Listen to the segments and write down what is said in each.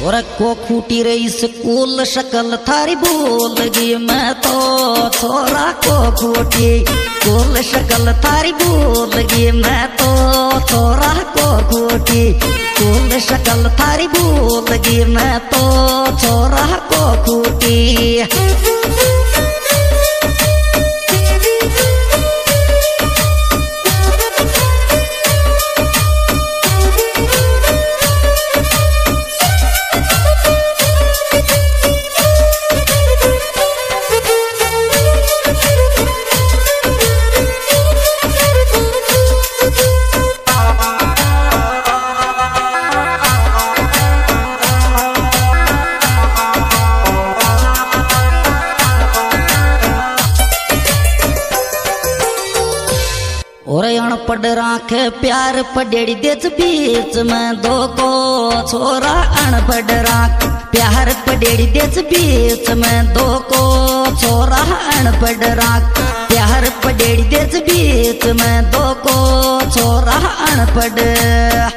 और को खूटी रही स्कूल शक्ल थारी बोलगी मैं तो छोरा को खूटी स्कूल शक्ल थारी बोलगी मैं तो छोरा को खूटी स्कूल शक्ल थारी बोलगी मैं तो छोरा को खूटी। और अनपढ़ राख प्यार पडेड़ी देच बीच में दो को छोरा अनपढ़ राख प्यार पडेड़ी देच बीच में दो को छोरा अनपढ़ राख प्यार पडेड़ी देच बीच में दो को छोरा अनपढ़।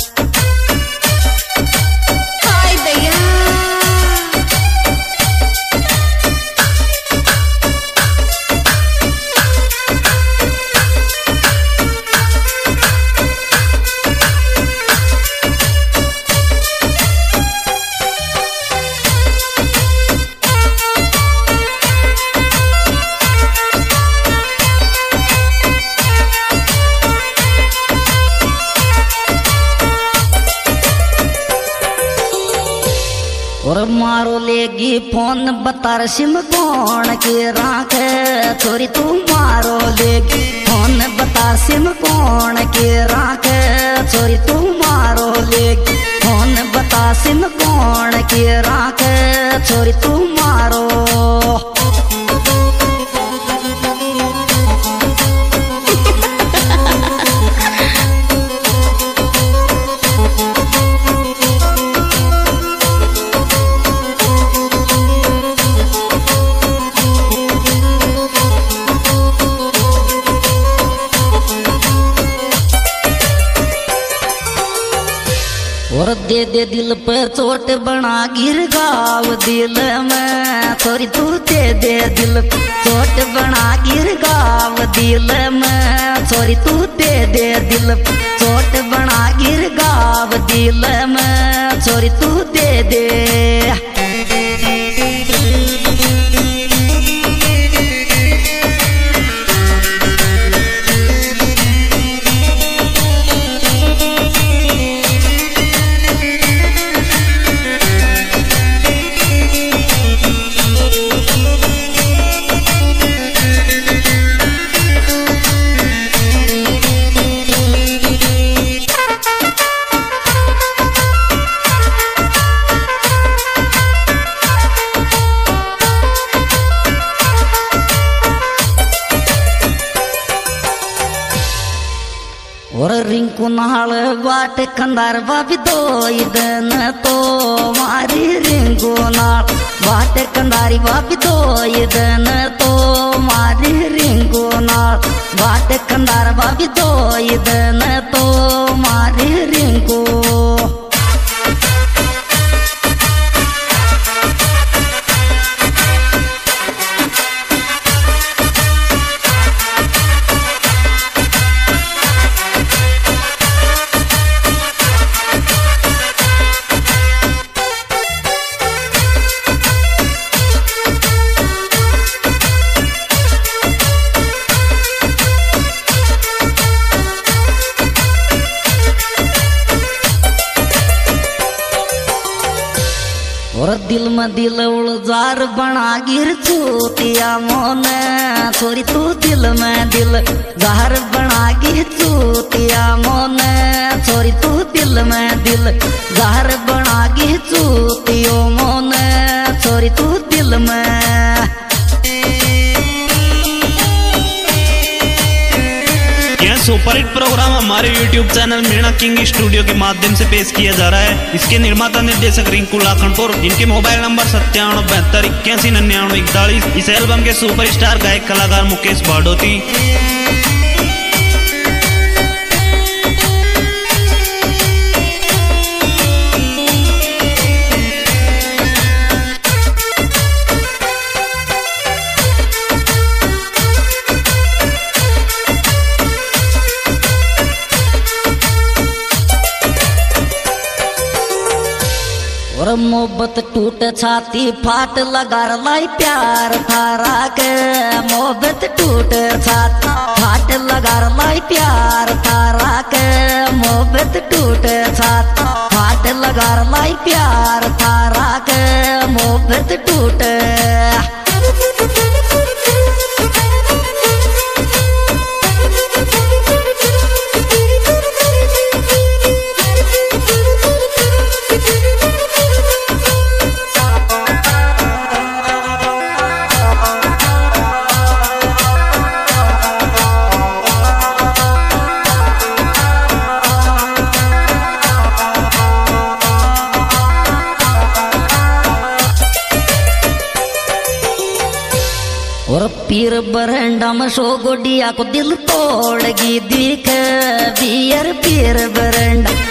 और मारो लेगी फोन बता सिम कौन के राख छोरी तू मारो लेगी फोन बता सिम कौन के राख छोरी तू मारो लेगी फोन बता सिम कौन के राख छोरी तू मारो। और दे दिल पर चोट बना गिर गाव दिल में छोरी तू दे दिल चोट बना गिर गाव दिल में छोरी तू दे दिल चोट बना गिर गाव दिल में छोरी तू दे। और रिंकू नाल बाट कंदार बाबी दो दिन तो मारी रिंकू नाल बाट कंदारी बाबी दो दिन तो मारी रिंकू नाल बाट कंदार बाबी दो दिन तो मारी रिंकू। और दिल में दिल उलझार बना गिर चूतिया मोन छोरी तू दिल में दिल जार बना गिर चूतिया मोन छोरी तू दिल में दिल जार बना गिर चूतियो मोन छोरी तू दिल में। सुपरहिट प्रोग्राम हमारे YouTube channel Meena King studio के माध्यम से पेश किया जा रहा है। इसके निर्माता निर्देशक रिंकू लाखनपुर, इनके मोबाइल नंबर 9772819941। इस एल्बम के सुपरस्टार गायक कलाकार मुकेश भाडोती। और मोहब्बत टूट छाती फाट लगा लाई प्यार थारा के मोहब्बत टूट छाती फाट लगा लाई प्यार थारा के मोहब्बत टूट छाती फाट लगा लाई प्यार थारा के मोहब्बत टूट और पीर बरंडा में सो गोडिया को दिल तोड़गी दिख बियर पीर बरंडा